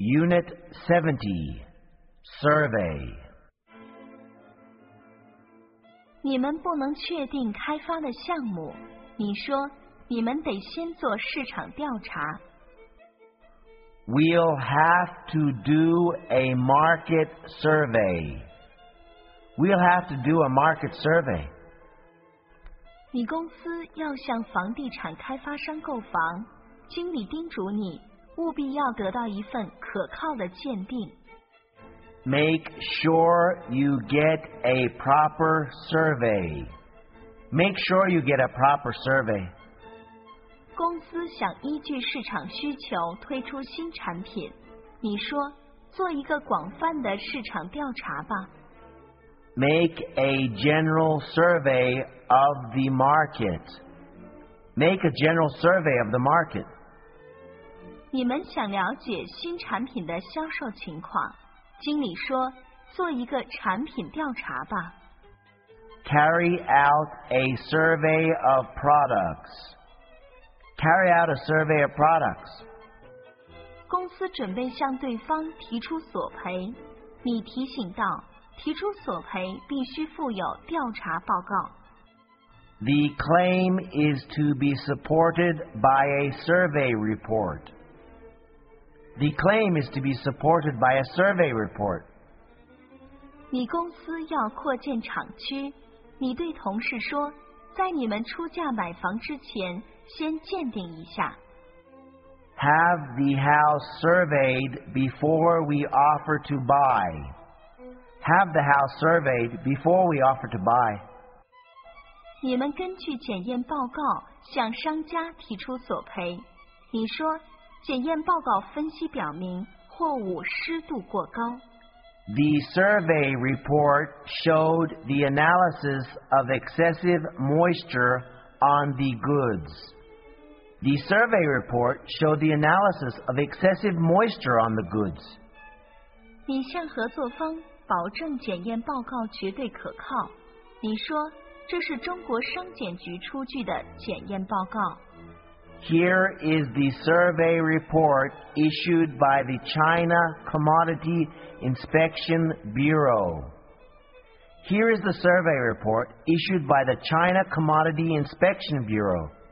Unit 70, Survey. 你们不能确定开发的项目，你说你们得先做市场调查。 We'll have to do a market survey. We'll have to do a market survey. 你公司要向房地产开发商购房，经理叮嘱你务必要得到一份可靠的鉴定。 Make sure you get a proper survey. Make sure you get a proper survey. 公司想依据市场需求推出新产品，你说做一个广泛的市场调查吧。 Make a general survey of the market. Make a general survey of the market. 你们想了解新产品的销售情况，经理说做一个产品调查吧。 Carry out a survey of products. Carry out a survey of products. 公司准备向对方提出索赔，你提醒到提出索赔必须附有调查报告。 The claim is to be supported by a survey report. The claim is to be supported by a survey report. 你公司要扩建厂区，你对同事说，在你们出价买房之前，先鉴定一下。 Have the house surveyed before we offer to buy. Have the house surveyed before we offer to buy. 你们根据检验报告向商家提出索赔。你说，检验报告分析表明货物湿度过高。 The survey report showed the analysis of excessive moisture on the goods. The survey report showed the analysis of excessive moisture on the goods. 你向合作方保证检验报告绝对可靠。你说，这是中国商检局出具的检验报告。 Here is the survey report issued by the China Commodity Inspection Bureau. Here is the survey report issued by the China Commodity Inspection Bureau.